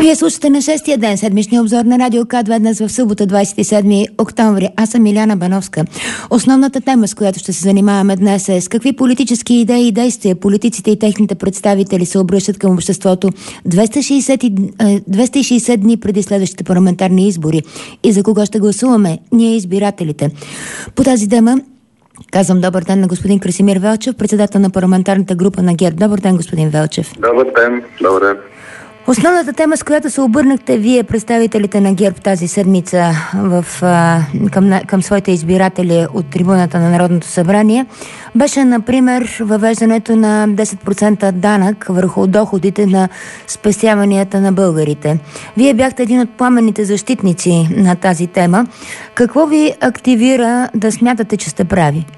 Вие слушате на 6-тия ден, седмичния обзор на Радио К2 днес в събота, 27 октомври. Аз съм Миляна Бановска. Основната тема, с която ще се занимаваме днес е с какви политически идеи и действия политиците и техните представители се обръщат към обществото 260 дни преди следващите парламентарни избори и за кого ще гласуваме ние, избирателите. По тази тема казвам добър ден на господин Красимир Велчев, председател на парламентарната група на ГЕРБ. Добър ден, господин Велчев. Добър ден, добър ден. Основната тема, с която се обърнахте вие, представителите на ГЕРБ, тази седмица към своите избиратели от трибуната на Народното събрание, беше, например, въвеждането на 10% данък върху доходите на спестяванията на българите. Вие бяхте един от пламенните защитници на тази тема. Какво ви активира да смятате, че сте прави?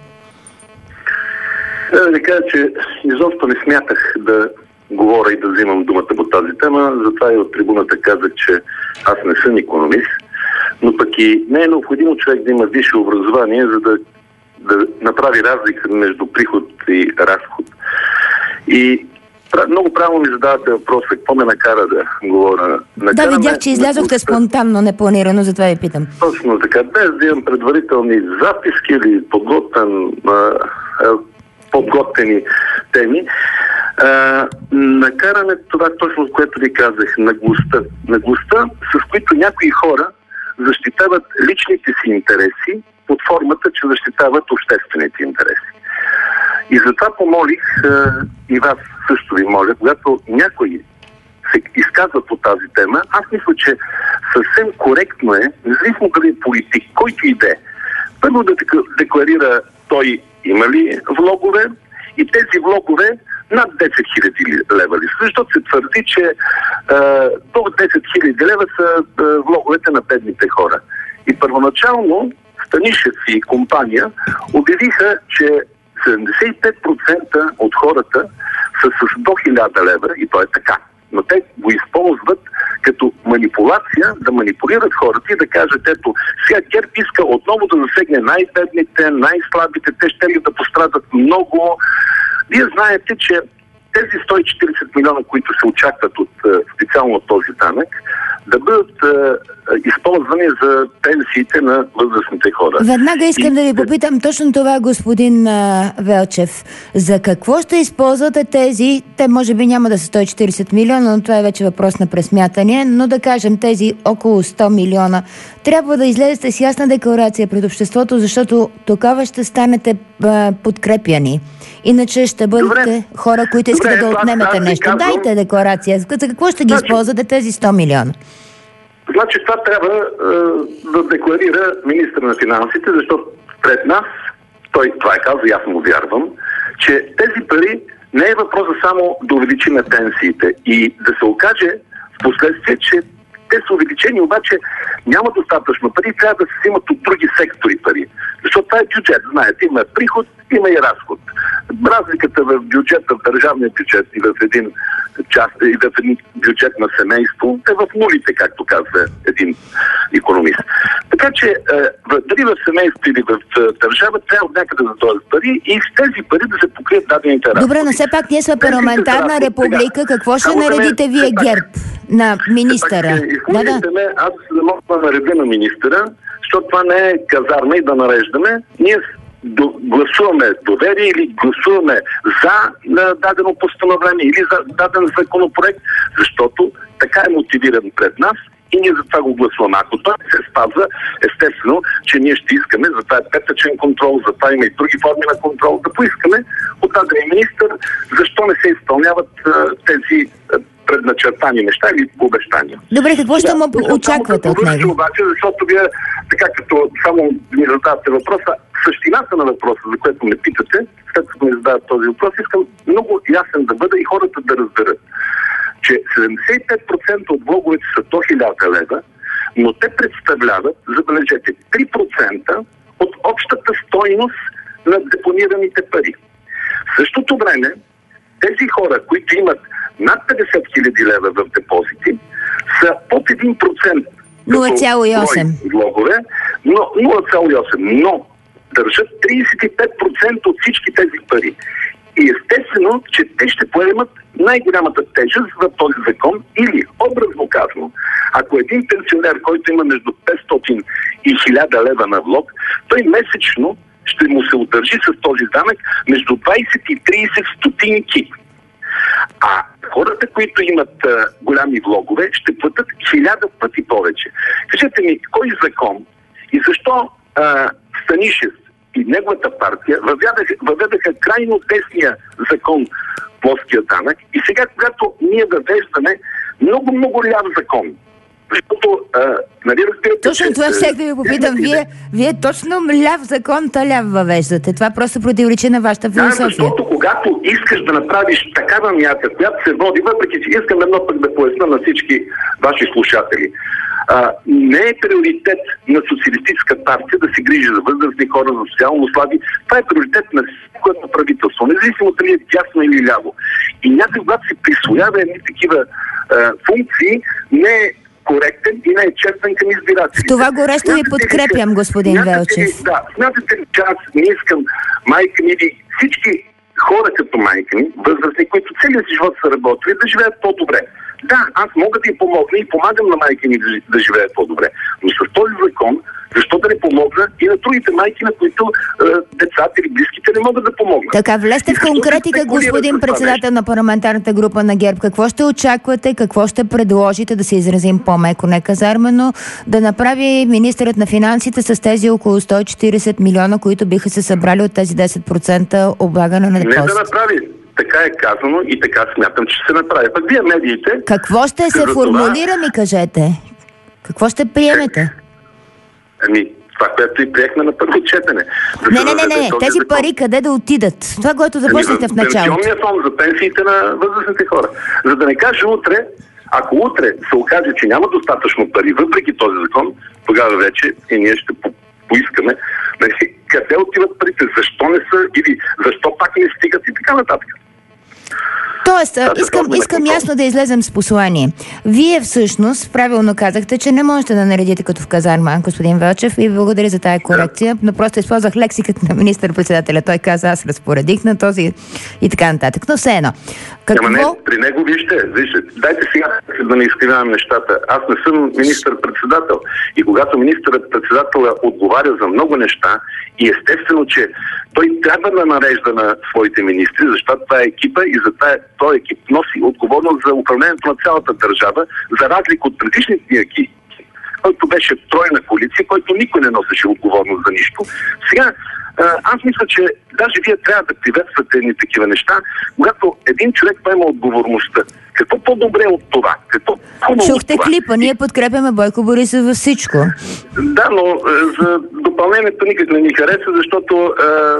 Да кажа, че изобщо не смятах да говоря и да взимам думата по тази тема, затова и от трибуната казах, че аз не съм икономист, но пък и не е необходимо човек да има висше образование, за да направи разлика между приход и разход. И много правилно ми задавате въпроса, какво ме накара да говоря. Да, видях, че излязохте спонтанно, непланирано, затова ви питам. Точно така, без да имам предварителни записки или подготвени теми. Накараме това точно, което ви казах, наглостта, с които някои хора защитават личните си интереси под формата, че защитават обществените интереси. И затова помолих и вас също ви моля, когато някой се изказва по тази тема, аз мисля, че съвсем коректно е, независимо дали е политик, който иде, първо да декларира той има ли влогове и тези влогове над 10 000 лева ли. Защото се твърди, че до 10 000 лева са влоговете на бедните хора. И първоначално Станишев и компания обявиха, че 75% от хората са с до 1000 лева и то е така. Но те го използват като манипулация, да манипулират хората и да кажат, ето, сега ГЕРБ иска отново да засегне най-бедните, най-слабите, те ще ли да пострадат много. Вие знаете, че тези 140 милиона, които се очакват от специално този данък, да бъдат използвани за пенсиите на възрастните хора. Веднага искам да ви попитам точно това, господин Велчев. За какво ще използвате тези, те може би няма да са 140 милиона, но това е вече въпрос на пресмятане, но да кажем тези около 100 милиона. Трябва да излезете с ясна декларация пред обществото, защото тогава ще станете подкрепяни. Иначе ще бъдете хора, които искате да отнемете нещо. Дайте декларация. За какво ще ги използвате тези 100 милиона? Значи това трябва да декларира министър на финансите, защото пред нас, той това е казал, аз му вярвам, че тези пари не е въпроса само да увеличим пенсиите и да се окаже в последствие, че те са увеличени, обаче няма достатъчно пари, трябва да се взимат от други сектори пари. Защото това е бюджет, знаете, има приход, има и разход. Разликата в бюджета, в държавния бюджет и в един бюджет на семейство е в нулите, както казва един икономист. Така че дали в семейство или в държава трябва от някъде да дойдат пари и с тези пари да се покрият дадените разходи. Добре, но все пак ние сме парламентарна република. Какво ще наредите вие, ГЕРБ, на министъра? Аз да мога да наредя на министъра, защото това не е казарма и да нареждаме. Ние гласуваме доверие или гласуваме за дадено постановление или за даден законопроект, защото така е мотивиран пред нас и ние за това го гласуваме. Ако това не се спазва, естествено, че ние ще искаме, за това е петъчен контрол, за това има и други форми на контрол, да поискаме от даден министър защо не се изпълняват тези предначертани неща или обещания. Добре, какво ще му очаквате от него? Обаче, защото вие, така като само ми задавате въпроса, същината на въпроса, за което ме питате, след като ми задават този въпрос, искам много ясен да бъда и хората да разберат, че 75% от влоговете са до 1000 лева, но те представляват, забележете, 3% от общата стойност на депонираните пари. В същото време, тези хора, които имат над 50 000 лева в депозити, са под 1%. 0,8. Влогове, но 0,8. Но държат 35% от всички тези пари. И естествено, че те ще поемат най-голямата тежест в този закон или, образно казано, Ако един пенсионер, който има между 500 и 1000 лева на влог, той месечно ще му се удържи с този данък между 20 и 30 стотинки. А хората, които имат голями влогове, ще платят 1000 пъти повече. Кажете ми, кой закон и защо Станишев и неговата партия въведаха крайно десния закон, плоския данък, и сега, когато ние въвеждаме много ляв закон, защото, нали разбирате... Точно това всеки да ви попитам. Вие точно ляв закон, ляв въвеждате. Това просто противоречи на вашата философия. Да, защото когато искаш да направиш такава мярка, която се води, въпреки че искам едно пък да поясна на всички ваши слушатели, не е приоритет на социалистическа партия да се грижи за възрастни хора, за социално слаби. Това е приоритет на всяко правителство, независимо дали е дясно или ляво. И някой, когато се присвоява едни такива функции, не е коректен и не е честен към избирателите. В това горещо ви подкрепям, господин Велчев. Да, смятате ли, че аз не искам майка ми или всички хора като майка ми, възрастни, които целият си живот са работили, да живеят по-добре. Да, аз мога да им помогна и помагам на майка ми да живеят по-добре. Но с този закон, защо да не помогна и на другите майки, на които децата или близките не могат да помогнат? Така, влезте в конкретика, господин председател на парламентарната група на ГЕРБ. Какво ще очаквате, какво ще предложите, да се изразим по-меко, не казармено, да направи министърът на финансите с тези около 140 милиона, които биха се събрали от тези 10% облагане на депозит? Не да направи. Така е казано и така смятам, че ще се направи. Пък вие медиите... Какво ще се формулира, ми кажете? Какво ще приемете? Това, което и приехме на първо четене. Не. Тези пари къде да отидат? Това, което започнете в началото. Пенсионния фонд за пенсиите на възрастните хора. За да не кажа утре, ако утре се окаже, че няма достатъчно пари, въпреки този закон, тогава вече и ние ще поискаме къде отиват парите, защо не са или защо пак не стигат и така нататък. Тоест, искам ясно да излезем с послание. Вие всъщност правилно казахте, че не можете да наредите като в казарма, господин Велчев, и благодаря за тая корекция, но просто използвах лексиката на министър-председателя. Той каза, аз разпоредих на този и така нататък. Но все едно. Ама не, при него вижте, дайте сега да не изкривявам нещата. Аз не съм министър-председател. И когато министър-председателя отговаря за много неща, и естествено, че той трябва да нарежда на своите министри, защото това е екипа и за този екип носи отговорност за управлението на цялата държава, за разлика от предишните екипи, който беше тройна коалиция, който никой не носеше отговорност за нищо. Сега, аз мисля, че даже вие трябва да приветствате едни такива неща, когато един човек поема отговорността. Какво по-добре от това? Чухте клипа, ние подкрепяме Бойко Борисов във всичко. Да, но за допълнението никак не ни хареса, защото...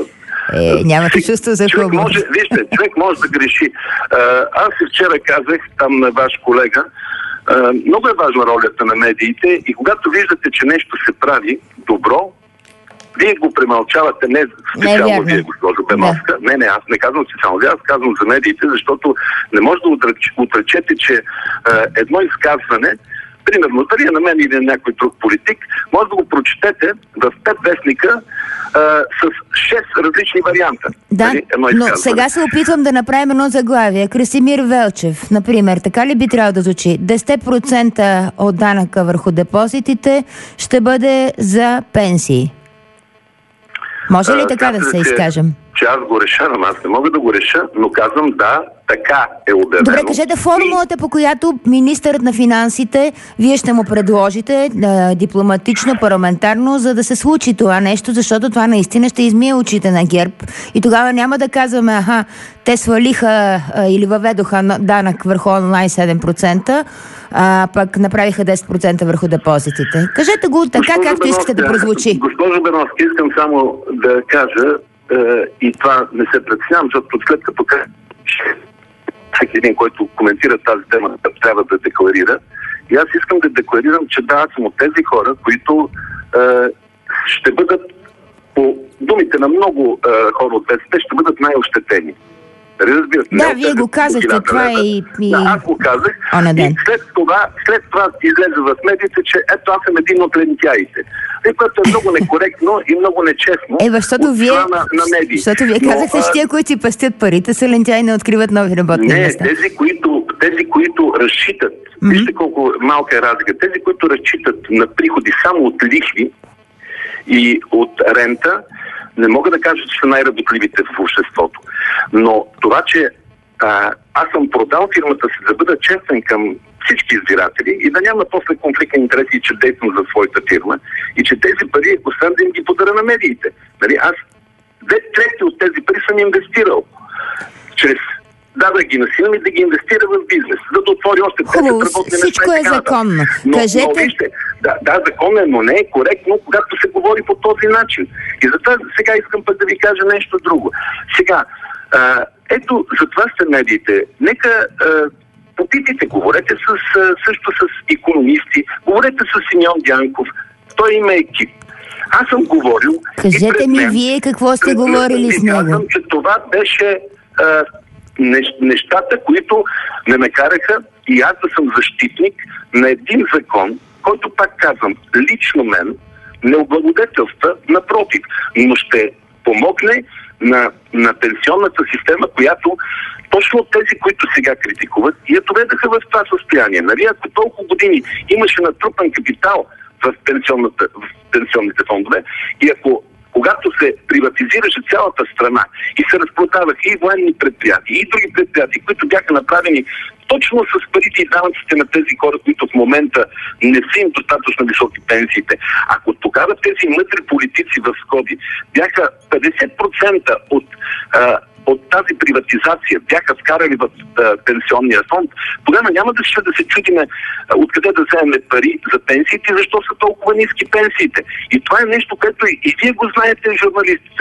нямате чувство за хубаво. Вижте, човек може да греши. Аз и вчера казах там на ваш колега, много е важна ролята на медиите и когато виждате, че нещо се прави добро, вие го премълчавате, не специално вие, госпожо Беновска. Не, аз не казвам специално вие, аз казвам за медиите, защото не може да отречете, че едно изказване, примерно, дали е на мен или на някой друг политик, може да го прочетете в 5 вестника с 6 различни варианта. Да, но сега се опитвам да направим едно заглавие. Красимир Велчев, например, така ли би трябвало да звучи? 10% от данъка върху депозитите ще бъде за пенсии. Може ли така да се изкажем? Че аз го реша, но аз не мога да го реша, но казвам да, така е обявено. Добре, кажете формулата, по която министърът на финансите, вие ще му предложите дипломатично, парламентарно, за да се случи това нещо, защото това наистина ще измие очите на ГЕРБ. И тогава няма да казваме, те свалиха или въведоха данък върху онлайн 7%, пък направиха 10% върху депозитите. Кажете го така, както искате да прозвучи. Госпожо Беновски, искам само да кажа, и това не се притеснявам, защото след като всеки един, който коментира тази тема, трябва да декларира. И аз искам да декларирам, че да, аз съм от тези хора, които ще бъдат, по думите на много хора от БСП, ще бъдат най-ощетени. Разбирате, да, вие го казахте, това и... Да, аз го казах. И след това излезе в медиите, че ето аз съм един от лентяите. Което е много некоректно и много нечестно защото вие, на медии. Защото вие казахте, че тия, които си пестят парите, са лентяи и не откриват нови работни места. Не, тези, които разчитат, вижте колко малка е разлика, тези, които разчитат на приходи само от лихви и от рента, не мога да кажа, че са най-работливите в обществото. Но това, че аз съм продал фирмата си, да бъда честен към всички избиратели и да няма после конфликт на интереси и че действам за своята фирма и че тези пари, освен да им ги подаря на медиите. Нали, аз 2/3 от тези пари съм инвестирал. Чрез да ги насилам и да ги инвестира в бизнес, за да отвори още 10 работни места. Всичко е законно. Но вижте, да, законно е, но не е коректно, когато се говори по този начин. И затова сега искам пък да ви кажа нещо друго. Сега, ето, за това сте медиите. Нека попитайте, говорете също с икономисти, говорете с Симеон Дянков. Той има екип. Аз съм говорил... Кажете ми вие какво сте говорили с него. Казвам, че това беше нещата, които ме караха и аз да съм защитник на един закон, който, пак казвам, лично мен не облагодетелства, напротив, но ще помогне на пенсионната система, която точно тези, които сега критикуват, я доведаха в това състояние. Нали, ако толкова години имаше натрупан капитал в пенсионните фондове и ако когато се приватизираше цялата страна и се разпродаваха и военни предприятия, и други предприятия, които бяха направени точно с парите и данъците на тези хора, които в момента не са им достатъчно високи пенсиите. Ако тогава тези мъдри политици в скоби бяха 50% от тази приватизация бяха вкарали в пенсионния фонд, тогава няма да се чудиме откъде да вземем пари за пенсиите, защо са толкова ниски пенсиите. И това е нещо, което и вие го знаете, журналистите.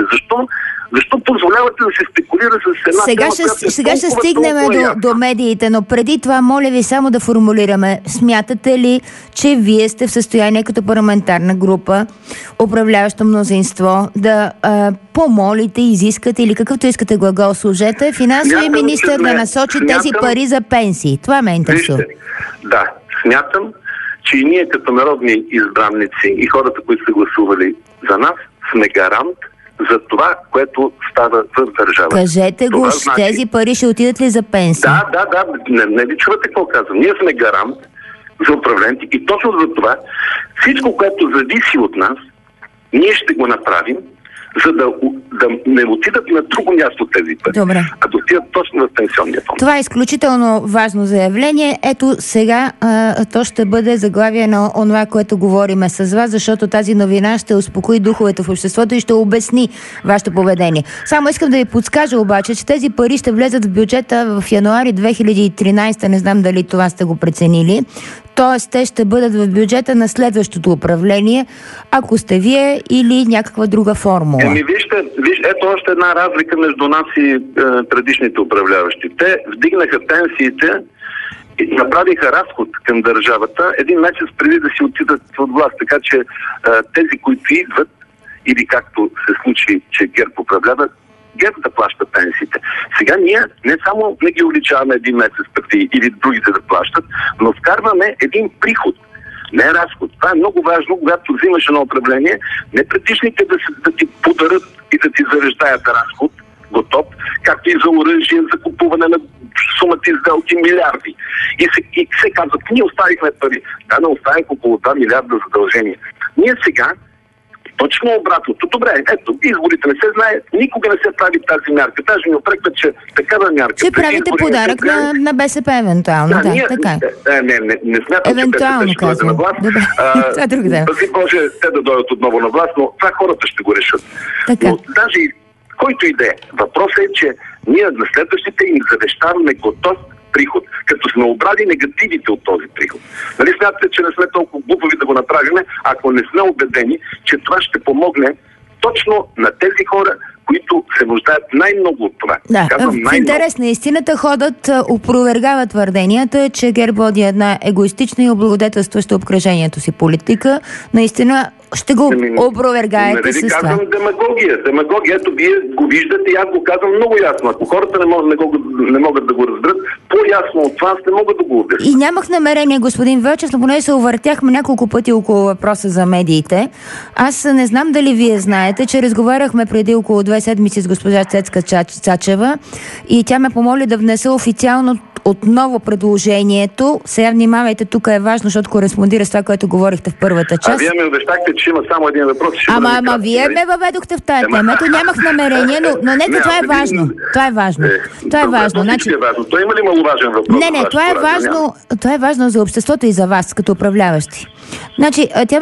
Защо позволявате да се спекулира с една Сега ще стигнем до медиите, но преди това, моля ви само да формулираме. Смятате ли, че вие сте в състояние като парламентарна група, управляващо мнозинство, да помолите, изискате или какъвто искате глагол служете, финансовия министър да насочи тези пари за пенсии? Това ме интересува. Да, смятам, че и ние като народни избранници и хората, които са гласували за нас, сме гарант за това, което става в държавата. Кажете го, тези пари ще отидат ли за пенсии? Да. Не ви чувате какво казвам. Ние сме гарант за управлението и точно за това всичко, което зависи от нас, ние ще го направим, за да не отидат на друго място тези пари, а да отидат точно в пенсионния фонд. Това е изключително важно заявление. Ето сега то ще бъде заглавие на онова, което говориме с вас, защото тази новина ще успокои духовете в обществото и ще обясни вашето поведение. Само искам да ви подскажа обаче, че тези пари ще влезат в бюджета в януари 2013, не знам дали това сте го преценили. Т.е. те ще бъдат в бюджета на следващото управление, ако сте вие или някаква друга формула. Вижте, ето още една разлика между нас и предишните управляващи. Те вдигнаха пенсиите и направиха разход към държавата един месец преди да си отидат от власт. Така че тези, които идват, или както се случи, че ГЕРБ управлява, ГЕРБ да плаща пенсиите. Сега ние не само не ги увеличаваме един месец преди или другите да плащат, но вкарваме един приход, не разход. Това е много важно, когато взимаш едно управление, не предишните да ти подарят и да ти зареждаят разход, готов, както и за оръжие, за купуване на сумати сделки милиарди. И се казват, ние оставихме пари. Да, не оставих около 2 милиарда задължения. Ние сега точно обратното. Добре, ето, изборите не се знае, никога не се прави тази мярка. Даже ми опрекват, че такава мярка... Че правите подарък на БСП евентуално. Да, така. Не смятам, евентуално, че БСП ще дойде на власт. Това е друг ден. Пази Боже, те да дойдат отново на власт, но това хората ще го решат. Така. Но даже който и да е, въпросът е, че ние на следващите им завещаваме готов приход, като сме обрали негативите от този приход. Нали смятате, че не сме толкова глупави да го направим, ако не сме убедени, че това ще помогне точно на тези хора, които се нуждаят най-много от това. Да, в интерес на истината ходът опровергава твърденията, че ГЕРБ води една егоистична и облагодетелстваща обкръжението си политика. Наистина ще го опровергаете с това. Казвам демагогия. Ето вие го виждате и аз го казвам много ясно. Ако хората не могат да го разберат, по-ясно от това аз не мога да го обясня. И нямах намерение, господин Велчев, но поне се увъртяхме няколко пъти около въпроса за медиите. Аз не знам дали вие знаете, че разговаряхме преди около 2 седмици с госпожа Цецка Цачева и тя ме помоли да внеса официално отново предложението. Сега внимавайте, тук е важно, защото кореспондира с това, което говорихте в първата част. Вие ми обещахте, че има само един въпрос. Ама вие ме въведохте в тая тема. Ето нямах намерение, но нека това е важно. Това е важно. Това е важно. Значи... Той има ли маловажен въпрос? Не, това е важно. Това е важно за обществото и за вас, като управляващи. Значи, тя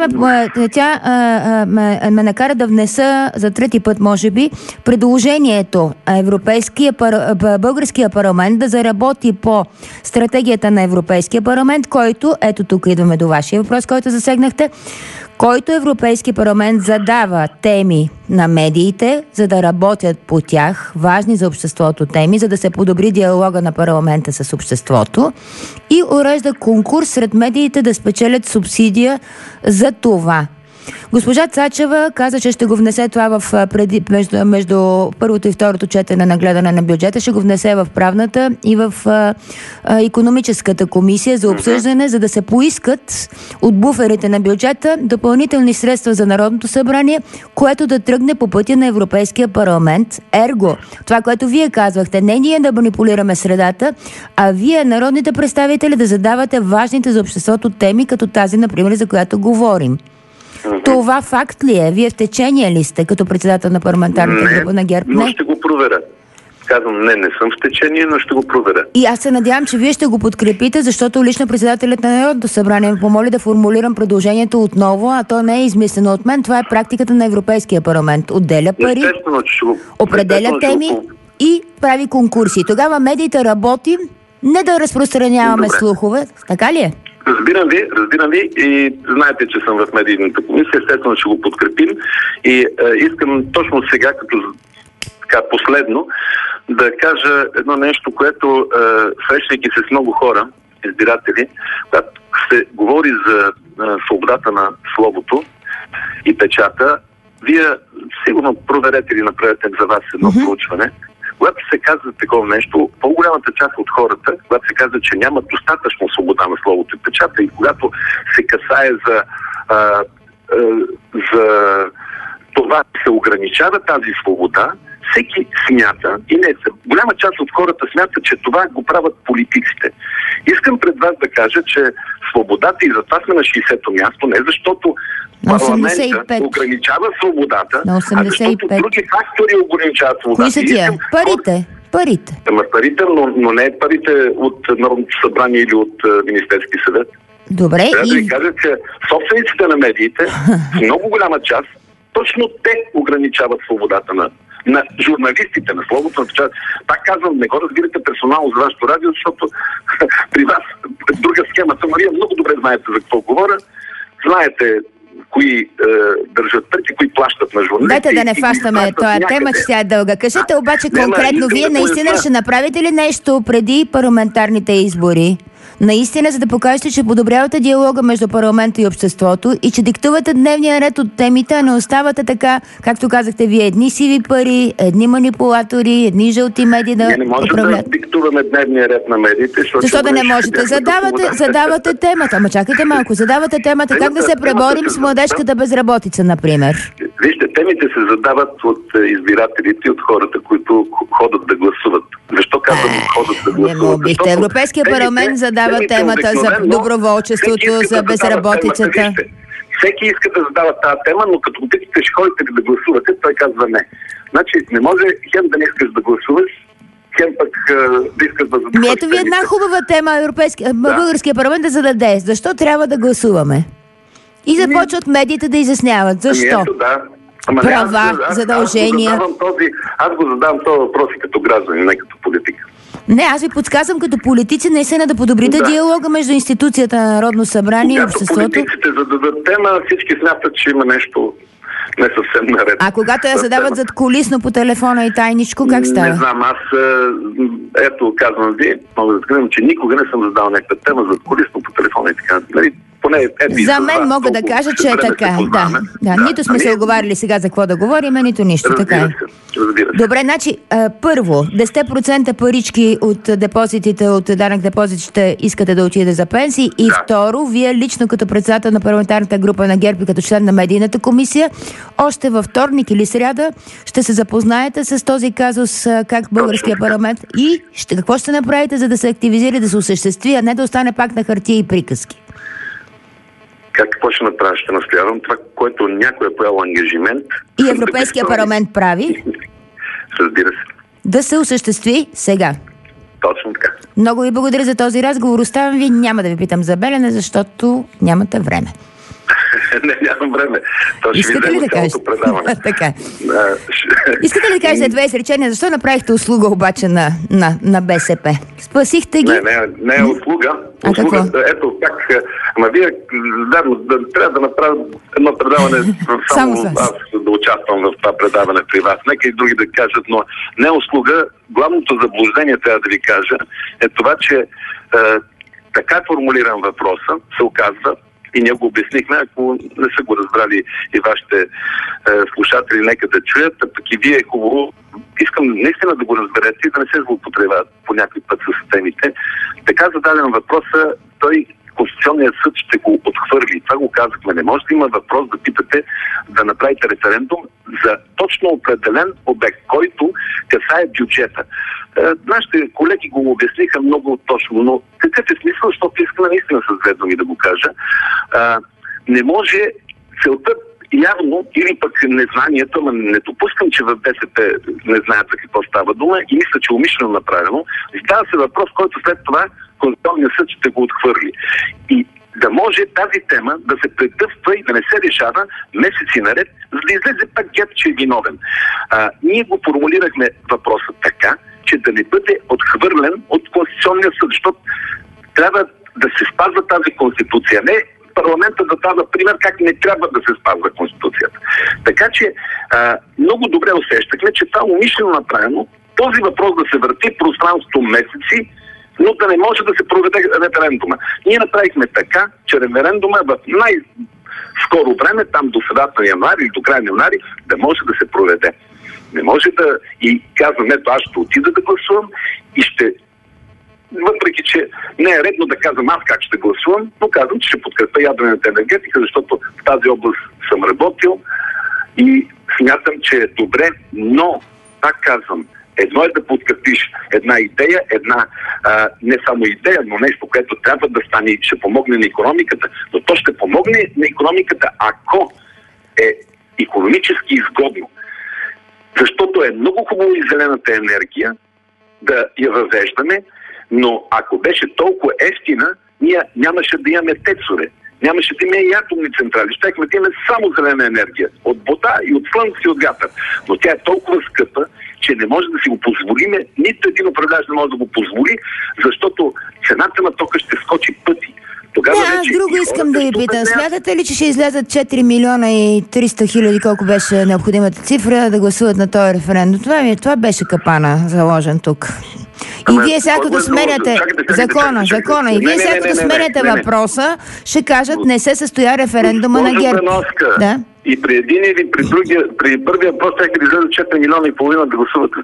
ме накара да внеса за трети път, може би, предложението българския парламент да заработи по стратегията на Европейския парламент, който, ето тук идваме до вашия въпрос, който засегнахте, който Европейски парламент задава теми на медиите, за да работят по тях, важни за обществото теми, за да се подобри диалога на парламента с обществото и урежда конкурс сред медиите да спечелят субсидия за това. Госпожа Цачева каза, че ще го внесе това между първото и второто четене на гледане на бюджета, ще го внесе в правната и в икономическата комисия за обсъждане, за да се поискат от буферите на бюджета допълнителни средства за Народното събрание, което да тръгне по пътя на Европейския парламент. Ерго, това, което вие казвахте, не ние да манипулираме средата, а вие, народните представители, да задавате важните за обществото теми, като тази, например, за която говорим. Това факт ли е? Вие в течение ли сте като председател на парламентарната група на ГЕРБ? Но ще го проверя. Казвам, не съм в течение, но ще го проверя. И аз се надявам, че вие ще го подкрепите, защото лично председателят на Народното събрание ме помоли да формулирам предложението отново, а то не е измислено от мен. Това е практиката на Европейския парламент. Отделя пари, определя теми и прави конкурси. Тогава медиите работим, не да разпространяваме слухове. Така ли е? Разбирам ви и знаете, че съм в медийната комисия, естествено ще го подкрепим и искам точно сега, като последно, да кажа едно нещо, което срещайки се с много хора, избиратели, когато се говори за свободата на словото и печата, вие сигурно проверете или направете за вас едно проучване. Когато се казва такова нещо, по-голямата част от хората, когато се казва, че няма достатъчно свобода на словото и печата и когато се касае за това да се ограничава тази свобода, всеки смята, и не голяма част от хората смятат, че това го правят политиците. Искам пред вас да кажа, че свободата, и затова сме на 60-то място, не защото парламента ограничава свободата, а защото други фактори ограничават свободата. Кои са тия? Парите. Парите, но не парите от Народното събрание или от Министерски съвет. Добре. Трябва да ви кажа, че собствениците на медиите, в много голяма част, точно те ограничават свободата на журналистите, на словото на печата. Пак казвам, не го разбирате персонално за вашето радио, защото при вас друга схема. Мария, много добре знаете за какво говоря. Знаете кои държат пари, кои плащат на журналисти. Дайте да не фащаме този тема, че тя е дълга. Кажете обаче конкретно, вие наистина ще направите ли нещо преди парламентарните избори? Наистина, за да покажете, че подобрявате диалога между парламента и обществото и че диктувате дневния ред от темите, а не оставате така, както казахте вие, едни сиви пари, едни манипулатори, едни жълти медии да управлят. Не можем да диктуваме дневния ред на медиите, защо да не можете? Задавате темата. Ама чакайте малко. Задавате темата как да се преборим с младежката безработица, например. Вижте, темите се задават от избирателите и от хората, които ходят да гласуват. Защо казвам ходят да гласуват? Вижте, Европейския парламент задава темата за доброволчеството, за безработицата. Всеки иска да задава тази тема, но като го питате, ще ходите да гласувате, той казва не. Значи не може хем да не искаш да гласуваш, хем пък да искаш да задаваш. Ето ви една хубава тема Българския парламент да зададе. Защо трябва да гласуваме? И започват медиите да изясняват. Защо? Права, задължения. Аз го задавам този въпрос и като гражданин, не като политик. Не, аз ви подсказвам като политици наистина да подобрите диалога между институцията на Народно събрание и обществото. Когато политиците зададат тема, всички смятат, че има нещо не съвсем наред. А когато я задават зад колисно по телефона и тайничко, как става? Не знам, аз казвам ви, мога да скажем, че никога не съм задал някаква тема зад колисно по телефона и така. Поне за мен мога да кажа, че е така. Да. Нито сме се оговаряли сега за какво да говорим, нито нищо. Така е. Добре, значи, първо, 10% парички от депозитите, от данък депозит ще искате да отиде за пенсии. И второ, вие лично като председател на парламентарната група на ГЕРБ и като член на медийната комисия, още във вторник или сряда ще се запознаете с този казус, как българския парламент и какво ще направите, за да се активизира, да се осъществи, а не да остане пак на хартия и приказки. Какво ще направя? Ще настоявам това, което някой е поел ангажимент. И Европейския парламент прави. Разбира се. Да се осъществи сега. Точно така. Много ви благодаря за този разговор. Оставям ви, няма да ви питам за Белене, защото нямате време. Не, нямам време. Искате ли да кажете? Така. Искате ли да кажете две изречения? Защо направихте услуга обаче на БСП? Спасихте ги? Не е услуга. Ето как... Ама вие, трябва да направя едно предаване, само аз да участвам в това предаване при вас. Нека и други да кажат, но не е услуга. Главното заблуждение, трябва да ви кажа, е това, че така формулиран въпроса, се оказва, и ние го обяснихме, ако не са го разбрали и вашите слушатели, нека да чуят, а пък и вие е хубаво. Искам наистина да го разберете и да не се злоупотребяват по някой път с темите. Така зададен въпроса, той Конституционният съд ще го отхвърли. Това го казахме. Не може да има въпрос да питате да направите референдум за точно определен обект, който касае бюджета. Нашите колеги го обясниха много точно, но какъв е смисъл, защото искаме наистина с две думи да го кажа. Не може целта явно, или пък незнанието, но не допускам, че в БСП не знаят за какво става дума и мисля, че умишлено направено. Става се въпрос, който след това Конституционният съд ще го отхвърли. И да може тази тема да се претъпва и да не се решава месеци наред, за да излезе пак ГЕРБ, че е виновен. Ние го формулирахме въпроса така, че да не бъде отхвърлен от Конституционния съд, защото трябва да се спазва тази конституция. Не парламента да дава пример как не трябва да се спазва конституцията. Така че много добре усещахме, че това умишлено направено, този въпрос да се върти в пространството месеци, но да не може да се проведе референдума. Ние направихме така, че референдума в най-скоро време, там до средата на януари или до края на януари, да може да се проведе. Не може да... И казвам, ето аз ще отида да гласувам и ще... Въпреки, че не е редно да казвам аз как ще гласувам, но казвам, че ще подкрепя ядрената енергетика, защото в тази област съм работил и смятам, че е добре, но, пак казвам, едно е да подкрепиш една идея, не само идея, но нещо, което трябва да стане и ще помогне на икономиката, но то ще помогне на икономиката, ако е икономически изгодно. Защото е много хубаво и зелената енергия да я въвеждаме, но ако беше толкова ефтина, ние нямаше да имаме тецове, нямаше да имаме и атомни централи, щехме да имаме само зелена енергия от вода и от слънце и от вятър. Но тя е толкова скъпа, че не може да си го позволиме, нито един управляващ не може да го позволи, защото цената на тока ще скочи пъти. Аз друго искам да ви питам. Смятате ли, че ще излязат 4 милиона и 300 хиляди, колко беше необходимата цифра, да гласуват на този референдум? Това беше капана заложен тук. И вие сега като сменяте закона, и вие сега като сменяте въпроса, ще кажат, не се състоя референдума на ГЕРБ. Да? И при един или при другия, при първия въпрос, трябва да излязат 4 милиона и половина да гласувате.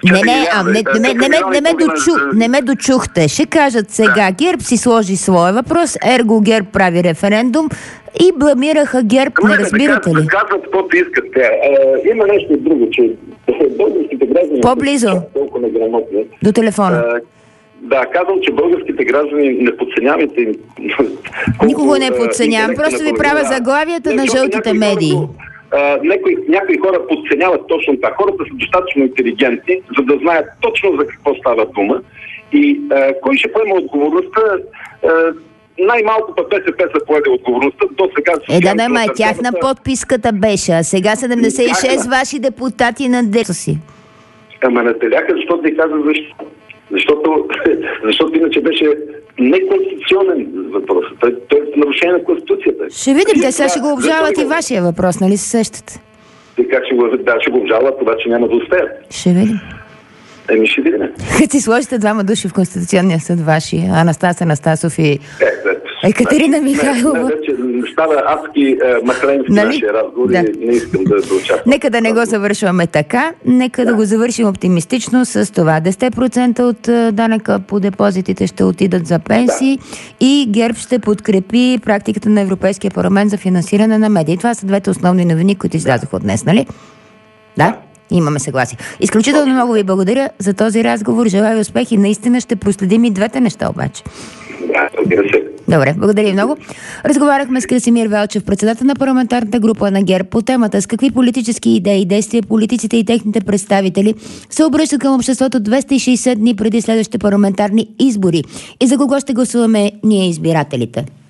Не ме дочухте. Ще кажат сега, ГЕРБ си сложи своя въпрос, ерго ГЕРБ прави референдум и бламираха ГЕРБ, не разбирате ли? Казват каквото искат. Има нещо друго, че българските граждани... По-близо. До телефона. Да, казвам, че българските граждани не подценявайте. Никого не подценявам, просто ви правя заглавията на жълтите медии. Някои хора подценяват точно това. Хората са достатъчно интелигентни, за да знаят точно за какво става дума. И кой ще поема отговорността? Най-малко път БСП са поеде отговорността. До сега... тяхна подписката беше, а сега 76 ваши депутати на ДПС си. Ама не теляха, защото ви каза защо. Защото иначе беше неконституционен въпрос. Той е нарушение на Конституцията. Ще видим, те сега ще го обжалват и вашия въпрос, нали се сещате? Ще го обжалват, това, че няма да успеят. Ще видим. Ще видим. Като си сложите двама души в Конституционния съд ваши, Анастас Анастасов и Екатерина Михайлова. Вече става адски махленски нашия разговор и не искам да участвам. Нека да не го завършваме така. Нека да го завършим оптимистично с това. 10% от данъка по депозитите ще отидат за пенсии и ГЕРБ ще подкрепи практиката на Европейския парламент за финансиране на медии. Това са двете основни новини, които излязоха от днес, нали? Да? Имаме съгласие. Изключително много ви благодаря за този разговор. Желая ви успех и наистина ще проследим и двете неща обаче. Добре, благодаря много. Разговаряхме с Красимир Велчев, председател на парламентарната група на ГЕРБ, по темата с какви политически идеи и действия политиците и техните представители се обръщат към обществото 260 дни преди следващите парламентарни избори и за кого ще гласуваме ние избирателите.